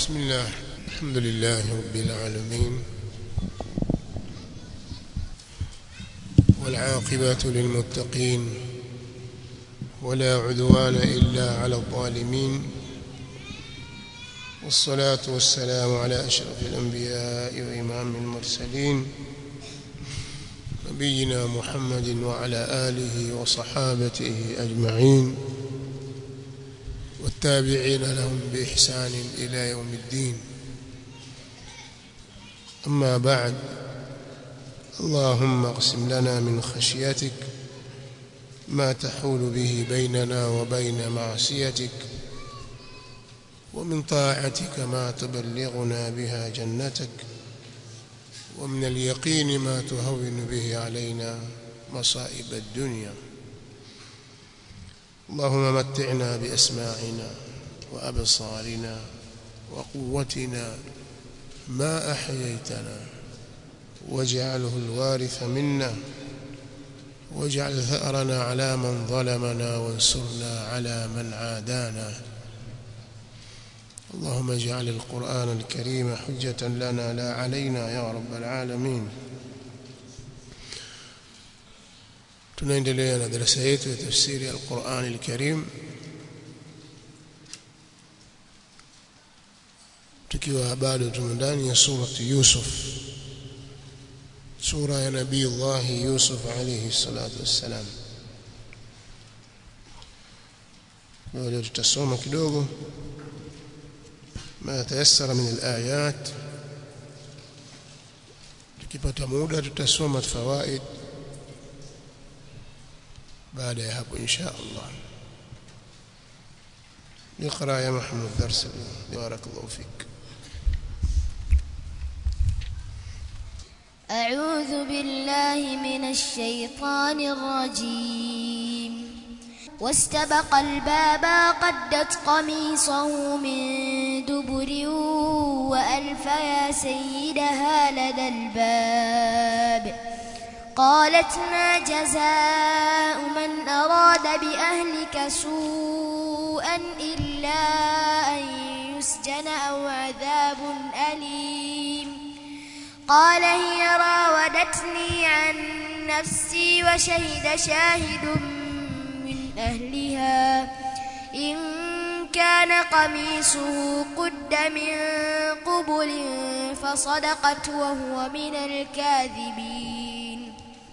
بسم الله، الحمد لله رب العالمين، والعاقبة للمتقين، ولا عدوان إلا على الظالمين، والصلاة والسلام على أشرف الأنبياء وإمام المرسلين نبينا محمد وعلى آله وصحابته أجمعين، والتابعين لهم بإحسان إلى يوم الدين. أما بعد، اللهم اقسم لنا من خشيتك ما تحول به بيننا وبين معصيتك، ومن طاعتك ما تبلغنا بها جنتك، ومن اليقين ما تهون به علينا مصائب الدنيا. اللهم متعنا بأسماعنا وأبصارنا وقوتنا ما أحييتنا، واجعله الوارث منا، واجعل ثأرنا على من ظلمنا، وانصرنا على من عادانا. اللهم اجعل القرآن الكريم حجة لنا لا علينا يا رب العالمين. tunaendelea na darasa yetu ya tafsiri ya Al-Qur'an Al-Karim, tukiwa bado tumo ndani ya surati Yusuf, sura ya Nabii Allah Yusuf alayhi salatu wassalam. Leo tutasoma kidogo ما تيسر من الآيات، tukipata muda tutasoma fawaid baada ya hapo insha Allah. اقرأ يا محمود درس بارك الله فيك. أعوذ بالله من الشيطان الرجيم. واستبق الباب قدت قميصه من دبر وألف يا سيدها لدى الباب. قالت ما جزاء من أراد بأهلك سوءا إلا أن يسجن أو عذاب أليم. قال هي راودتني عن نفسي وشهد شاهد من أهلها إن كان قميصه قد من قبل فصدقت وهو من الكاذبين.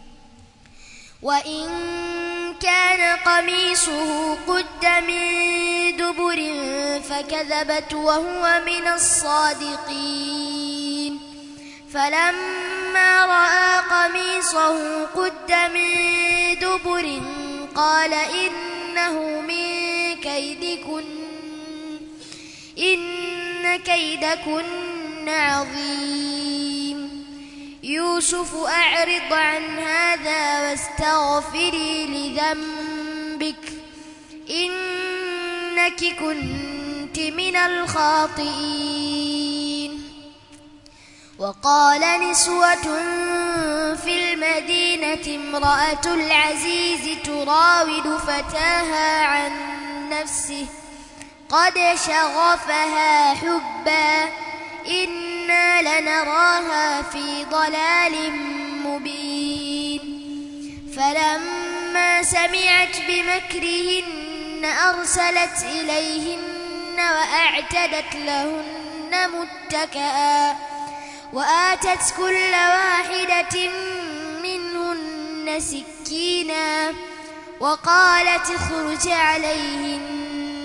وإن كان قميصه قد من دبر فكذبت وهو من الصادقين. فلما رأى قميصه قد من دبر قال إنه من كيدكن إن كيدكن عظيم. يوسف أعرض عن هذا واستغفري لذنبك إنك كنت من الخاطئين. وقال نسوة في المدينة امرأة العزيز تراود فتاها عن نفسه قد شغفها حبا إنا لنراها في ضلال مبين. فلما سمعت بمكرهن أرسلت إليهن وأعتدت لهن متكئا وآتت كل واحدة منهن سكينا وقالت اخرج عليهن.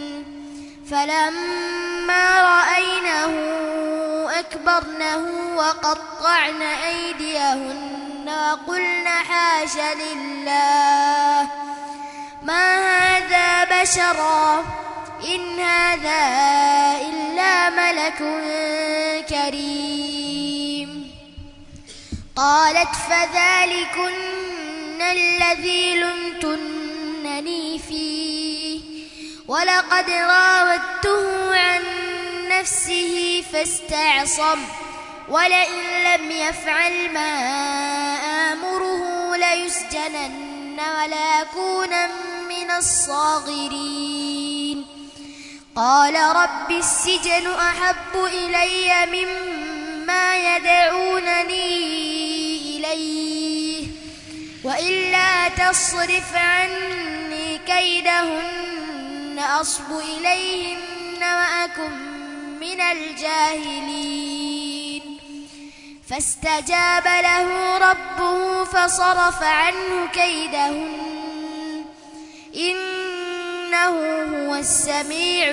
فلما رأينه أكبرنه وقطعن أيديهن وقلن حاش لله ما هذا بشرا إن هذا إلا ملك كريم. قالت فذلكن الذي لمتنني فيه ولقد راودته عن نفسه فاستعصم ولئن لم يفعل ما آمره ليسجنن وليكون من الصاغرين. قال رب السجن أحب إلي مما يدعونني إليه وإلا تصرف عني كيدهن أصب إليهن وأكن من الجاهلين فاستجاب له ربه فصرف عنه كيدهن إنه هو السميع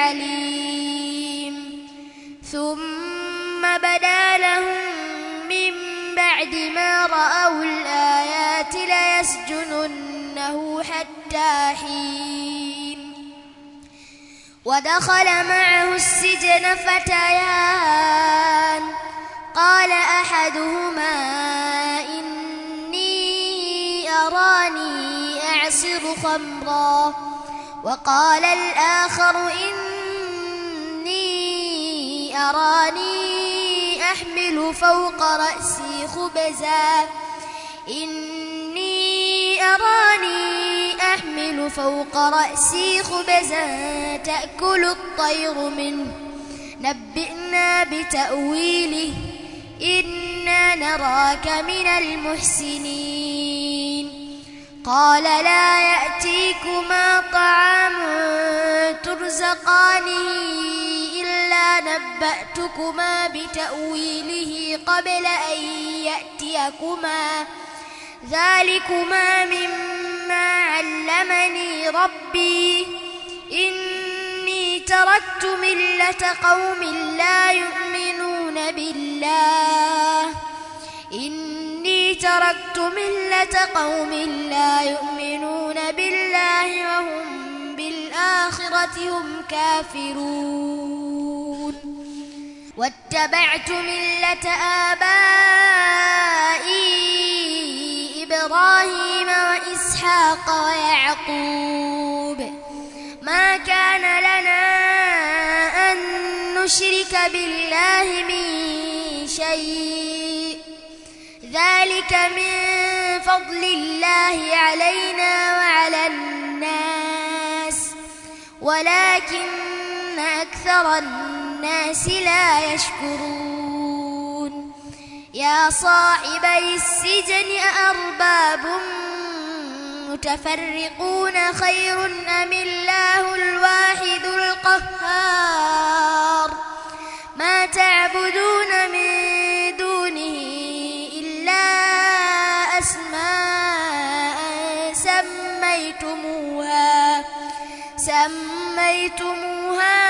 العليم ثم بدا لهم من بعد ما رأوا الآيات ليسجننه حتى حين ودخل معه السجن فتيان قال أحدهما إني أراني أعصر خمرا وقال الآخر إني أراني أحمل فوق رأسي خبزا تأكل الطير منه نبئنا بتأويله إنا نراك من المحسنين قال لا يأتيكما طعام ترزقانه إلا نبأتكما بتأويله قبل أن يأتيكما ذلكما مما علمني ربي إني تركت ملة قوم لا يؤمنون بالله وهم بالآخرة هم كافرون واتبعت ملة آبائي إبراهيم وإسحاق ويعقوب ما كان لنا أن نشرك بالله من شيء ذلك من فضل الله علينا وعلى الناس ولكن أكثر الناس لا يشكرون يا صاحبي السجن أأرباب متفرقون خير أم الله الواحد القهار ما تعبدون من دونه إلا أسماء سميتموها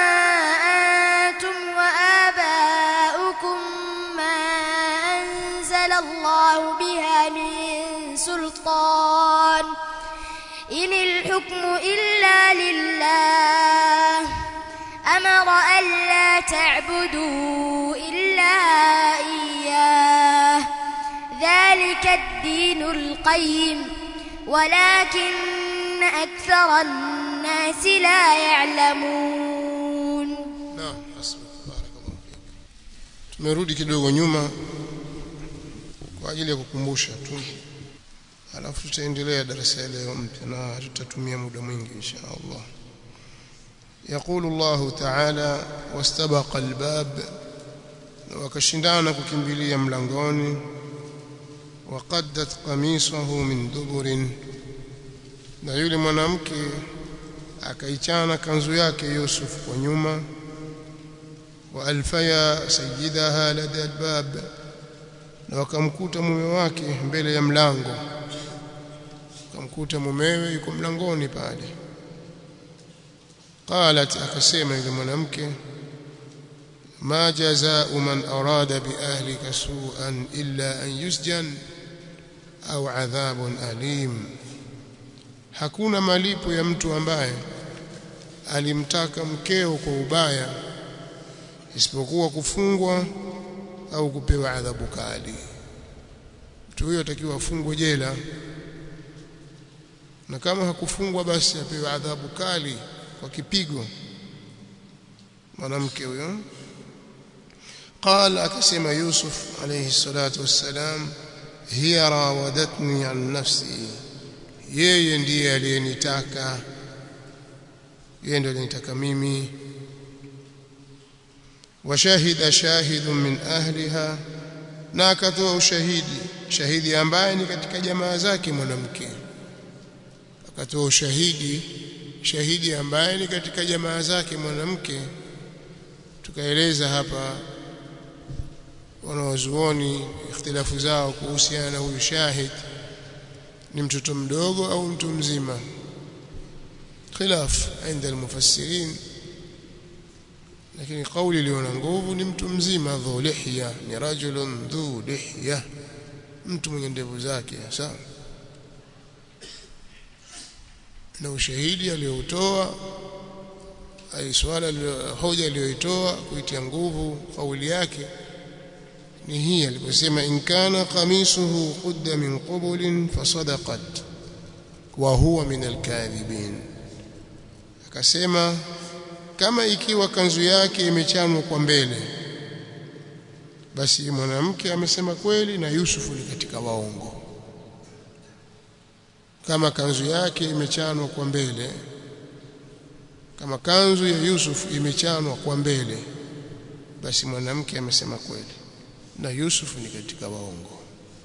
أنتم وآباؤكم ما أنزل الله بها من سلطان إن الحكم إلا لله أمر ألا تعبدوا إلا إياه ذلك الدين القيم ولكن أكثر الناس لا يعلمون. نعم حسبك بارك الله فيك. Tumerudi kidogo nyuma kwa ajili ya kukumbusha tu. Alafu tutaendelea darasa leo mpya na tutatumia muda mwingi insha Allah. يقول الله تعالى واستبق الباب وكشندana kukimbilia mlangoni وقدت قميصه من دبر na yule mwanamke akaichana kanzu yake Yusuf kwa nyuma وألفيا سيدها لدى الباب na wakamkuta mume wake mbele ya mlango wakamkuta mumewe yuko mlangoni pale قالت akasema yule mwanamke ما جزاء من أراد بأهلك سوءا إلا أن يسجن أو عذاب أليم hakuna malipo ya mtu ambaye alimtaka mkeo kwa ubaya isipokuwa kufungwa au kupewa adhabu kali. Mtu huyo atakiwa afungwe jela, na kama hakufungwa basi apewe adhabu kali kwa kipigo mwanamke huyo. قال akasema Yusuf alayhi salatu wassalam hiya rawadatni an nafsi, yeye ndiye aliyenitaka. yeye ndio anitaka mimi. Washahida shahidun min ahliha, na akatoa ushahidi, shahidi ambaye ni katika jamaa zake mwanamke. Akatoa ushahidi, shahidi ambaye ni katika jamaa zake mwanamke. Tukaeleza hapa wanawazuoni ikhtilafu zao kuhusiana na huyu shahid, ni mtoto mdogo au mtu mzima. Khilaf inda almufassirin, lakini kauli iliyo na nguvu ni mtu mzima. Dhu lihya, ni rajulun dhu lihya, mtu mwenye ndevu zake hasa. Na ushahidi aliotoa ai swala hoja aliyoitoa kuitia nguvu kauli yake ni hii aliposema, in kana qamisuhu qudda min qubulin fasadaqat wa huwa min alkadhibin. Akasema kama ikiwa kanzu yake imechanwa kwa mbele, basi mwanamke amesema kweli na Yusufu ni katika waongo. Kama kanzu yake imechanwa kwa mbele, kama kanzu ya Yusuf imechanwa kwa mbele, basi mwanamke amesema kweli na Yusuf ni katika waongo.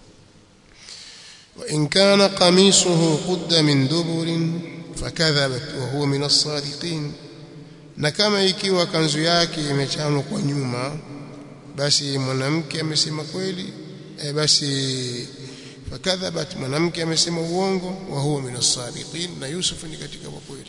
Wa in kana qamisuhu qudda min duburin fakadhabat wa huwa min as-sadiqin, na kama ikiwa kanzu yake imechanwa kwa nyuma, basi mwanamke amesema kweli, basi fakadhabat, mwanamke amesema uongo, wa huwa min as-sadiqin, na Yusuf ni katika wa kweli.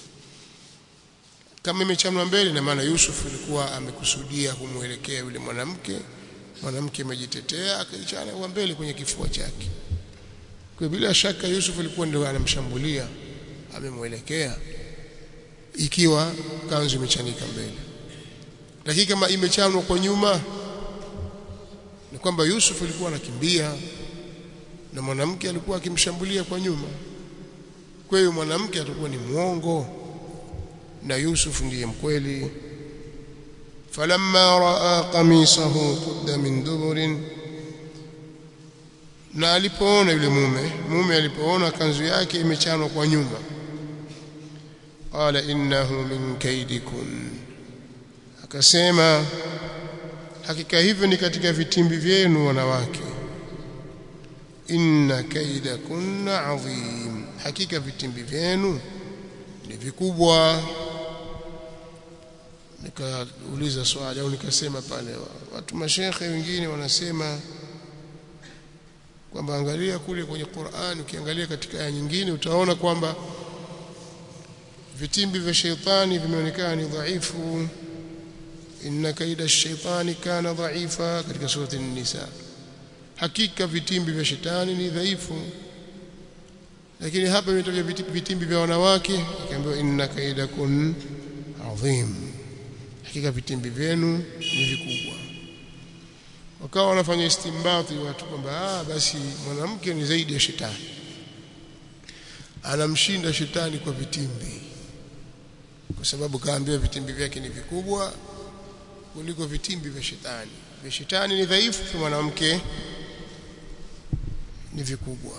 Kama imechanwa mbele, na maana Yusuf alikuwa amekusudia kumuelekea yule mwanamke, mwanamke amejitetea akaichana kwa mbele kwenye kifua chake. Kwa bila shaka Yusuf alikuwa ndio anamshambulia, amemuelekea ikiwa kanzu imechanika mbele. Lakini kama imechanwa kwa nyuma, ni kwamba Yusuf alikuwa anakimbia na mwanamke alikuwa akimshambulia kwa nyuma. Kwa hiyo mwanamke atakuwa ni muongo na Yusuf ndiye mkweli. Falamma raa qamisahu qudda min duburin, na alipoona yule mume alipoona kanzu yake imechanwa kwa nyuma, qala innahu min kaidikun, akasema hakika hivyo ni katika vitimbi vyenu wanawake. Inna kaidakunna adhim, hakika vitimbi vyenu ni vikubwa. Nikauliza swali au nikasema pale, watu mashekhe wengine wanasema kwamba angalia kule kwenye Qur'an, ukiangalia katika aya nyingine utaona kwamba vitimbi vya sheitani vimeonekana ni dhaifu. Inna kaida ash-shaytani kana dhaifa, katika surati an-Nisa. Hakika vitimbi vya shetani ni dhaifu. Lakini hapa imetajwa vitimbi vya wanawake, ikaambiwa inna kaidakun adhim, hakika vitimbi vyenu ni vikubwa. Wakawa wanafanya istimbati watu kwamba basi mwanamke ni zaidi ya shetani, anamshinda shetani kwa vitimbi, kwa sababu kaambiwa vitimbi vyake ni vikubwa kuliko vitimbi vya shetani. Vya shetani ni dhaifu, kwa mwanamke ni vikubwa.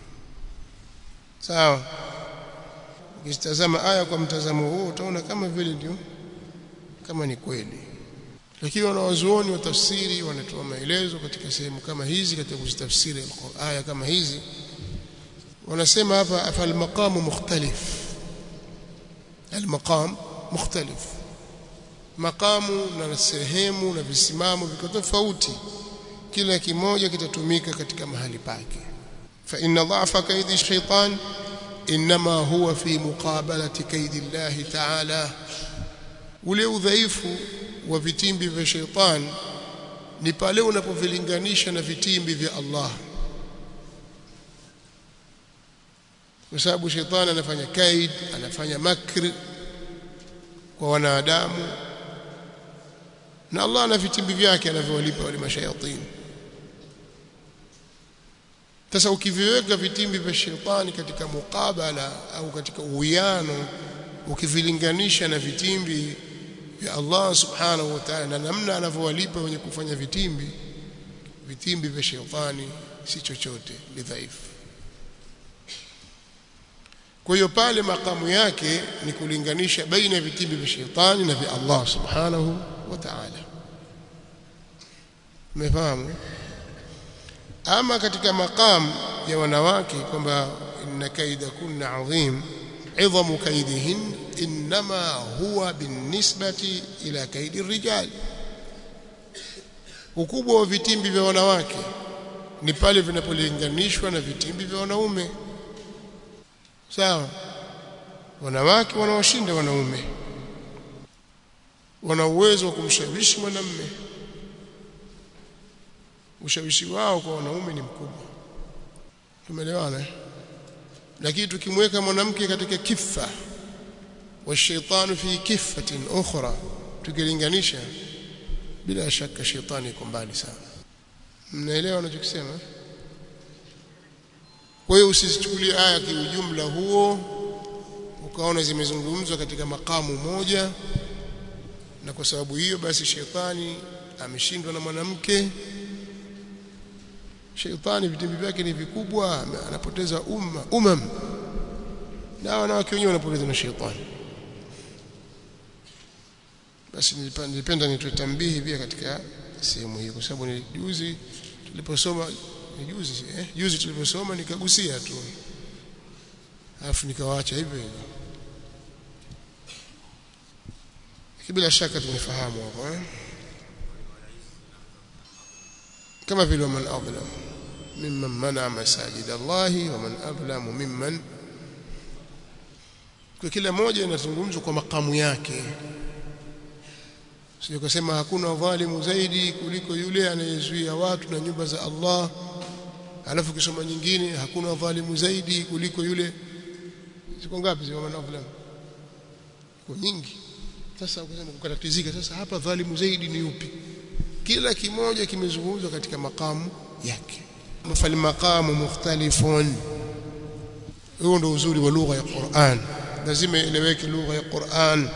Sawa. Ukitazama aya kwa mtazamo huo utaona kama vile ndio kama ni kweli. Lakini wanawazuoni wa tafsiri wanatoa maelezo katika sehemu kama hizi, katika kuzitafsiri aya kama hizi. Wanasema hapa afal maqamu mukhtalif, al-maqam mukhtalif, maqamu na sehemu na visimamo viko tofauti, kila kimoja kitatumika katika mahali pake. Fa inna dha'fa kaidi ash-shaytan inma huwa fi muqabalati kaidi Allah ta'ala, ule udhaifu wa vitimbi vya shaytan ni pale unapovilinganisha na vitimbi vya Allah, kwa sababu shaytan anafanya kaid, anafanya makr kwa wanadamu, na Allah ana vitimbi vyake anavyowalipa wale mashayatini. Sasa ukiviweka vitimbi vya shetani katika mukabala au katika uwiano, ukivilinganisha na vitimbi vya Allah subhanahu wa ta'ala, na namna anavyowalipa wenye kufanya vitimbi vya shetani si chochote, ni dhaifu. Kwa hiyo pale makamu yake ni kulinganisha baina ya vitimbi vya shetani na vya Allah subhanahu wa ta'ala. Umefahamu? Ama katika makamu ya wanawake kwamba inna kaida kunna adhim, idhamu kaidihin inma huwa binisbati ila kaidi rijal. Ukubwa wa vitimbi vya wanawake ni pale vinapolinganishwa na vitimbi vya wanaume. Sawa? Wanawake wanawashinda wanaume, wana uwezo wa kumshawishi mwanamume. Ushawishi wao kwa wanaume ni mkubwa. Tumeelewana? Lakini tukimweka mwanamke katika kifa wa shaitani fi kifatin ukhra, tukilinganisha, bila shaka shaitani iko mbali sana. Mnaelewa ninachokisema? Kwa hiyo usizichukulie aya kiujumla huo ukaona zimezungumzwa katika makamu moja, na kwa sababu hiyo basi shetani ameshindwa na mwanamke. Shetani vitimbi vyake ni vikubwa, anapoteza umam, na wanawake wenyewe wanapoteza na shetani. Basi nilipenda nitoe tambihi pia katika sehemu hii, kwa sababu ni juzi tuliposoma juzi tuliposoma nikagusia tu, alafu nikawaacha hivyo hivyo. Bila shaka tumefahamu hapo kama vile man adlam mimman mana masajid Allah wa man adlamu mimman, kwa kila moja inazungumzwa kwa makamu yake. Sio kusema hakuna dhalimu zaidi kuliko yule anayezuia watu na nyumba za Allah, alafu kisoma nyingine hakuna dhalimu zaidi kuliko yule. Ziko ngapi zile man adlam? Kwa nyingi. Sasa ukisema kukatatizika, sasa hapa dhalimu zaidi ni yupi? Kila kimoja kimezungumzwa katika makamu yake. Mafali maqamu mukhtalifun. Huo ndio uzuri wa lugha ya Qur'an. Lazima ieleweke lugha ya Qur'an.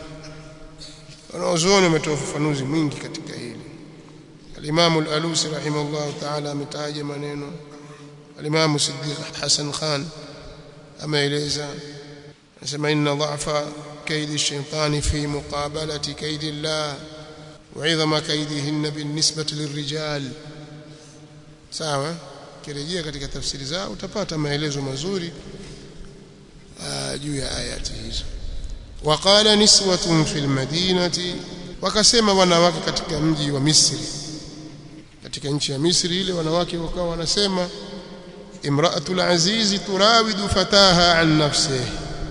Wanazuoni wametoa ufafanuzi mwingi katika hili. Al-Imam al-Alusi rahimahullah ta'ala ametaja maneno. Al-Imam Siddiq Hassan Khan ameeleza, anasema inna dha'fa kaidi ash-shaytani fi muqabalati kaidi Allah وعظم كيدهن بالنسبة للرجال. sawa, kirejea katika tafsiri zao utapata maelezo mazuri juu ya ayati hizo. Waqala niswatun fil madinati, wakasema wanawake katika mji wa Misri, katika nchi ya Misri ile wanawake wakawa wanasema imra'atul azizi turawidu fataha an nafsihi,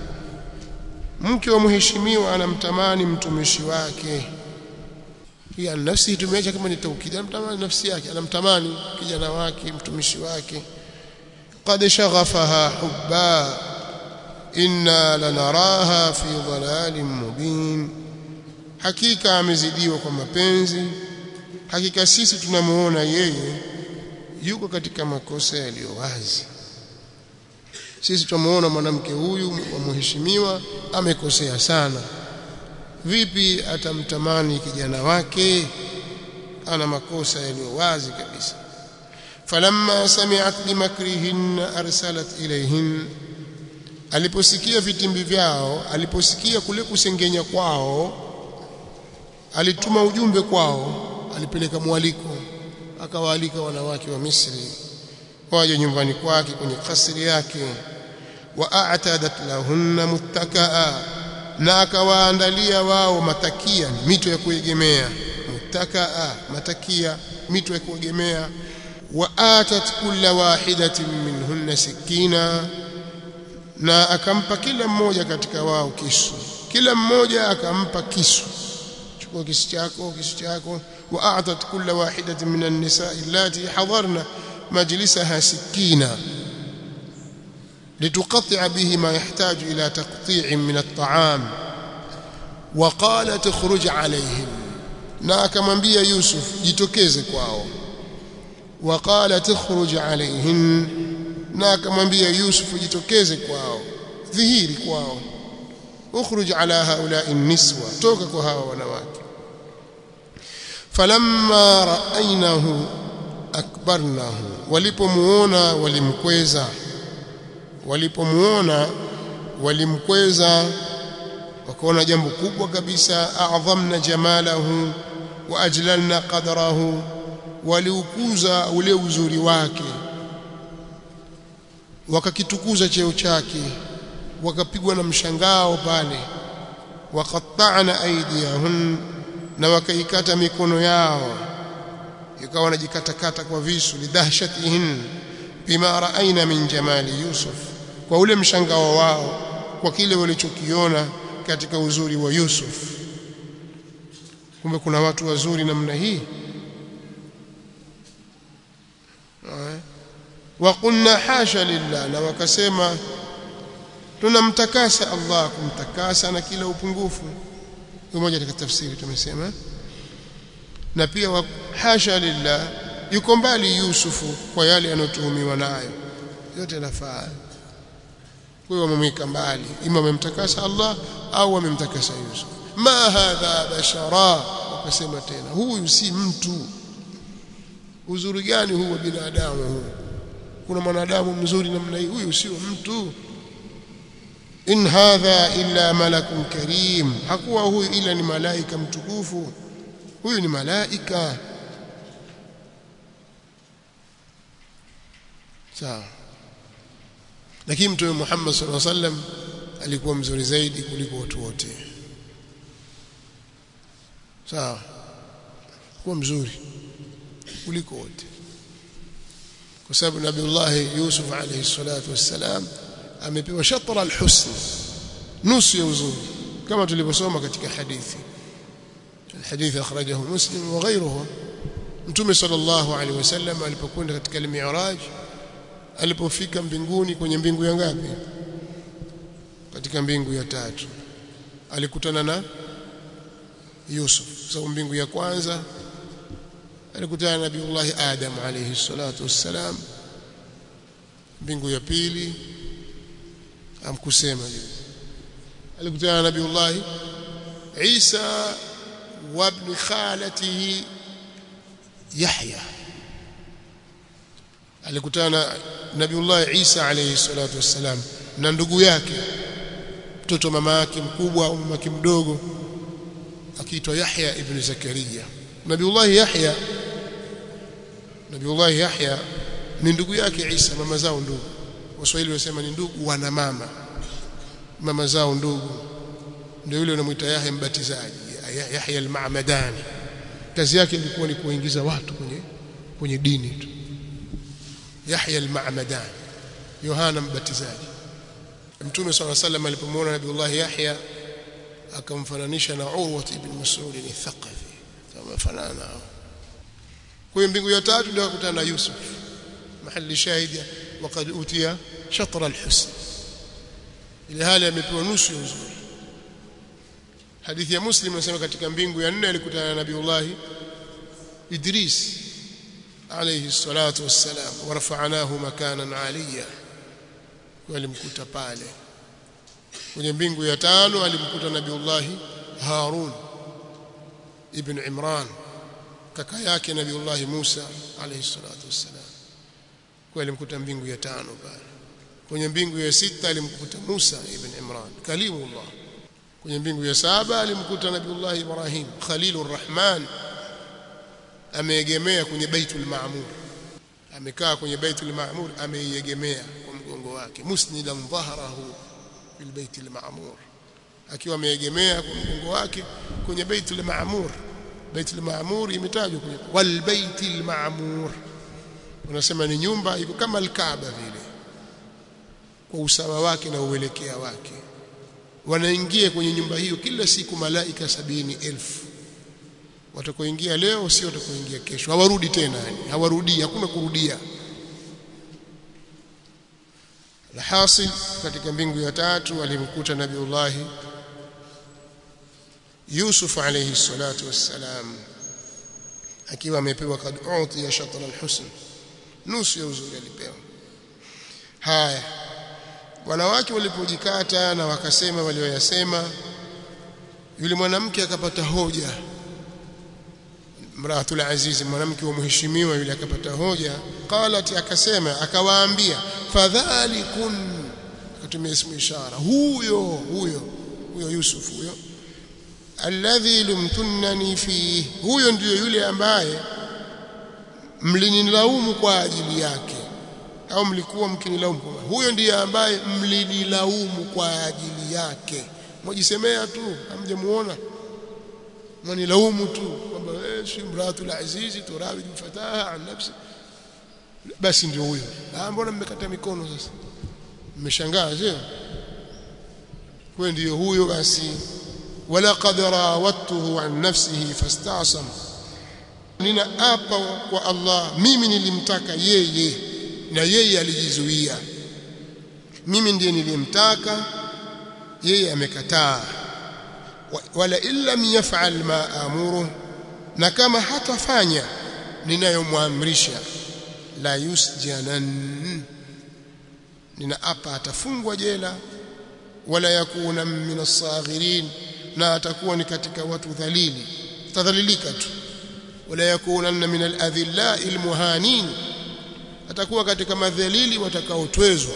mke wa mheshimiwa anamtamani mtumishi wake. Pia nafsi tumeacha kama ni taukid, anamtamani nafsi yake, anamtamani kijana wake, mtumishi wake. Qad shaghafaha hubba inna lanaraha fi dhalalin mubin, hakika amezidiwa kwa mapenzi, hakika sisi tunamuona yeye yuko katika makosa yaliyo wazi. Sisi tunamuona mwanamke huyu wa mheshimiwa amekosea sana. Vipi atamtamani kijana wake? Ana makosa yaliyo wazi kabisa. Falamma sami'at bimakrihin arsalat ilayhin, aliposikia vitimbi vyao, aliposikia kule kusengenya kwao, alituma ujumbe kwao, alipeleka mwaliko, akawaalika wanawake wa Misri waje nyumbani kwake kwenye kasri yake. Wa a'tadat lahunna muttakaa, na akawaandalia wao matakia, mito ya kuegemea. Muttakaa, matakia, mito ya kuegemea. Wa atat kulla wahidatin minhunna sikina, na akampa kila mmoja katika wao kisu, kila mmoja akampa kisu. Chukua kisu chako, kisu chako. Wa atat kulla wahidatin minan nisa'i allati hadarna majlisaha sikina لتقطع به ما يحتاج إلى تقطيع من الطعام. وقال تخرج عليهم, na akamwambia Yusuf jitokeze kwao. وقال تخرج عليهم, na akamwambia Yusuf jitokeze kwao, dhihiri kwao. ukhruj ala haula'i niswa, toka kwa hawa wanawake. falamma ra'aynahu akbarnahu, walipomuona walimkweza, walipomuona walimkweza wakaona jambo kubwa kabisa a'dhamna jamalahu wa ajlalna qadrahu waliukuza ule uzuri wake wakakitukuza cheo chake wakapigwa na mshangao pale waqatta'na aydiyahum na wakaikata mikono yao ikawa wanajikatakata kwa visu lidahshatihin bima ra'ayna min jamali Yusuf kwa ule mshangao wao kwa kile walichokiona katika uzuri wa Yusuf kumbe kuna watu wazuri namna hii wa qulna hasha lillah na wakasema tunamtakasa Allah kumtakasa na kila upungufu mmoja katika tafsiri tumesema na pia hasha lillah yuko mbali Yusufu kwa yale anotuhumiwa nayo yote yanafaa kwa hiyo wamemweka mbali ima wamemtakasa Allah au wamemtakasa Yusuf ma hadha bashara wakasema tena huyu si mtu uzuri gani huwa binadamu huyu kuna mwanadamu mzuri namna hii huyu sio mtu in hadha illa malakun karim hakuwa huyu ila ni malaika mtukufu huyu ni malaika sawa lakini mtume Muhammad sallallahu alaihi wasallam alikuwa mzuri zaidi kuliko watu wote sawa kuwa mzuri kuliko wote kwa sababu Nabiullah Yusuf alayhi salatu wassalam amepewa shatra al-husn nusu ya uzuri kama tulivyosoma katika hadithi الحديث أخرجه مسلم وغيره mtume sallallahu alaihi wasallam alipokwenda katika al-mi'raj alipofika mbinguni kwenye mbingu ya ngapi katika mbingu ya 3 alikutana na Yusuf sababu mbingu ya kwanza alikutana na Nabiullah Adam alayhi salatu wassalam mbingu ya pili amkusema alikutana na Nabiullah Isa wa ibn khalatihi Yahya alikutana Nabiullah Isa alayhi salatu wassalam na ndugu yake mtoto mama yake mkubwa au mama yake mdogo akiitwa Yahya ibn Zakaria Nabiullah Yahya ni ndugu yake Isa mama zao ndugu Waswahili wasema ni ndugu wana mama zao ndugu ndio yule anamuita Yahya mbatizaji Yahya al-Ma'madani kazi yake ilikuwa ni kuingiza watu kwenye dini tu Yahya al-Ma'madani Yohana mbatizaji Mtume صلى الله عليه وسلم alipomwona Nabiullah Yahya akamfananisha na Urwa ibn Mas'ud al-Thaqafi kama fanana kwa mbingu ya 3 ndio akutana na Yusuf mahali shahidi وقد أوتي شطر الحسن ile hali amepewa nusu ya uzuri hadithi ya Muslim inasema katika mbingu ya 4 alikutana na Nabiullah Idris alayhi salatu wassalam warafa'nahu makanan aliyya walimkuta pale kwenye mbingu ya 5 alimkuta Nabiullah Harun ibn Imran kaka yake Nabiullah Musa alayhi salatu wassalam kwa alimkuta mbingu ya 5 pale kwenye mbingu ya 6 alimkuta Musa ibn Imran kalimullah kwenye mbingu ya 7 alimkuta Nabiullah Ibrahim Khalilur Rahman ameegemea kwenye Baitul Ma'mur amekaa kwenye Baitul Ma'mur ameiegemea kwa mgongo wake musnidan dhahrahu fil Baitul Ma'mur akiwa ameegemea kwa mgongo wake kwenye Baitul Ma'mur Baitul Ma'mur imetajwa kwenye wal Baitul Ma'mur unasema ni nyumba iko kama al-Kaaba vile kwa usawa wake na uelekea wake wanaingia kwenye nyumba hiyo kila siku malaika 70,000 watakoingia leo sio watakoingia kesho hawarudi tena hawarudi hakuna kurudia alhasil katika mbingu ya 3 alimkuta Nabiullah Yusuf alayhi salatu wassalam akiwa amepewa kad uti shatra alhusn nusu ya uzuri alipewa haya wanawake walipojikata na wakasema walioyasema yule mwanamke akapata hoja mraatul aziz mwanamke wa mheshimiwa yule akapata hoja qalat akasema akawaambia fadhalikun akatumia ismu ishara huyo Yusuf huyo alladhi lumtunani fi huyo ndiyo yule ambaye mlinilaumu kwa ajili yake au mlikuwa mkinilaumu huyo ndiye ambaye mlinilaumu kwa ajili yake mwajisemea tu hamjamuona mwanilaumu tu kwamba imratul azizi turawid fataha an nafsi basi ndio huyo mbona mmekata mikono sasa mmeshangaa sio kwa ndio huyo basi wala qad rawattuhu an nafsihi fastasam ninaapa kwa Allah mimi nilimtaka yeye na yeye alijizuia mimi ndiye nilimtaka yeye amekataa wala illa yaf'al ma amuru na kama hatafanya ninayomwamrisha la yusjanan ninaapa atafungwa jela wala yakuna min as-saghirin na atakuwa ni katika watu dhalili tadhalilika tu wala yakuna min al-adhilla al-muhanin atakuwa katika madhalili watakaotwezwa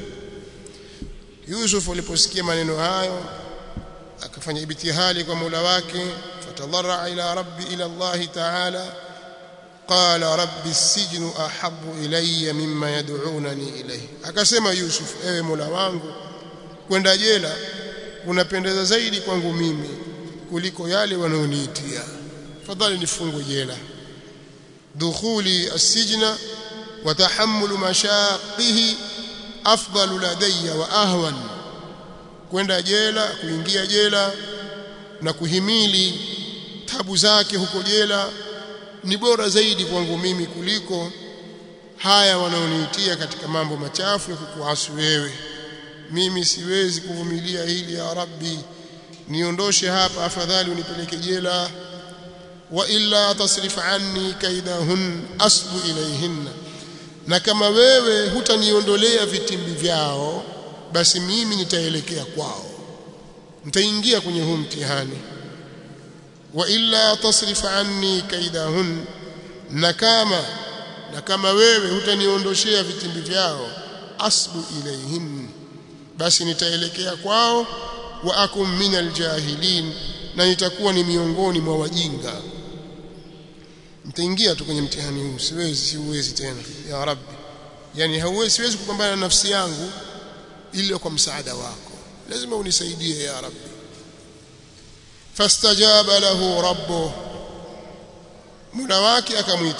Yusuf aliposikia maneno hayo akafanya ibtihali kwa Mola wake fatadarra ila Allah ta'ala qala rabbi as-sijnu ahabbu ilayya mimma yad'unani ilayhi akasema Yusuf ewe Mola wangu kwenda jela unapendeza zaidi kwangu mimi kuliko yale wanaoniitia fadhali nifungwe jela dukhuli as-sijna wa tahammulu mashaqihi afdalu ladayya wa ahwan kwenda jela kuingia jela na kuhimili tabu zake huko jela ni bora zaidi kwangu mimi kuliko haya wanaoniitia katika mambo machafu ya kukuasi wewe mimi siwezi kuvumilia hili ya Rabbi niondoshe hapa afadhali unipeleke jela wa illa tasrif anni kaidahun asbu ilayhinna na kama wewe hutaniondolea vitimbi vyao basi mimi nitaelekea kwao nitaingia kwenye huu mtihani wa illa tasrif anni kaidahun na kama wewe hutaniondoshea vitimbi vyao asbu ilayhin basi nitaelekea kwao wa akum minal jahilin na nitakuwa ni miongoni mwa wajinga nitaingia tu kwenye mtihani huu siwezi tena ya Rabbi yani siwezi kupambana na nafsi yangu ila kwa msaada wako lazima unisaidie ya Rabbi fastajaba lahu rabbuhu Mola wake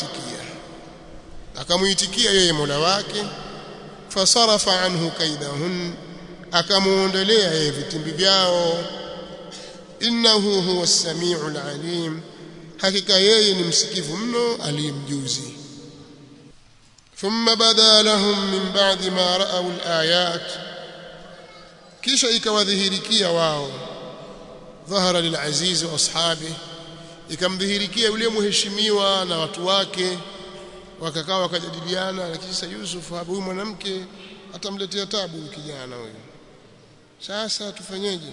akamuitikia yeye Mola wake fasarafa anhu kaidahun akamuondolea yeye vitimbi vyao innahu huwa as-sami'ul alim hakika yeye ni msikivu mno aliyemjuzi thumma bada lahum min ba'di ma ra'aw al-ayat kisha ikawadhihirikia wao dhahara lil-aziz wa ashabi ikamdhihirikia yule mheshimiwa na watu wake wakakaa wakajadiliana lakini sasa Yusuf huyu mwanamke atamletea tabu kijana huyo sasa tufanyeje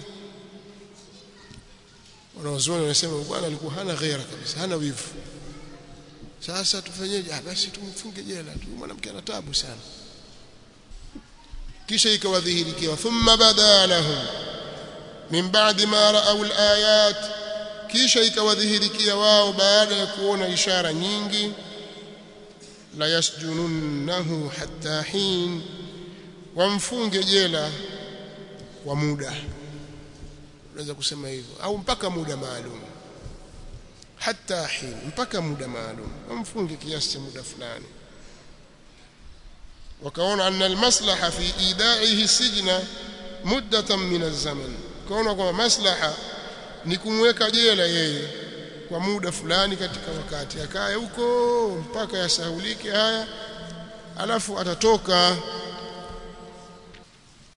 wanaozoni wanasema bwana alikuwa hana ghaira kabisa hana wivu sasa tufanyeje basi tumfunge jela tu mwanamke ana tabu sana kisha ikawadhihirikia thumma bada lahum min ba'di ma ra'aw al-ayat kisha ikawadhihirikia wao baada ya kuona ishara nyingi la yasjununnahu hatta hin wamfunge jela kwa muda unaweza kusema hivyo au mpaka muda maalum hatta hin mpaka muda maalum wamfunge kiasi cha muda fulani wakaona anna almaslaha fi idaihi sijna muddatan min az-zaman kaona kwamba maslaha ni kumweka jela yeye kwa muda fulani katika wakati akae huko mpaka yasahulike haya alafu atatoka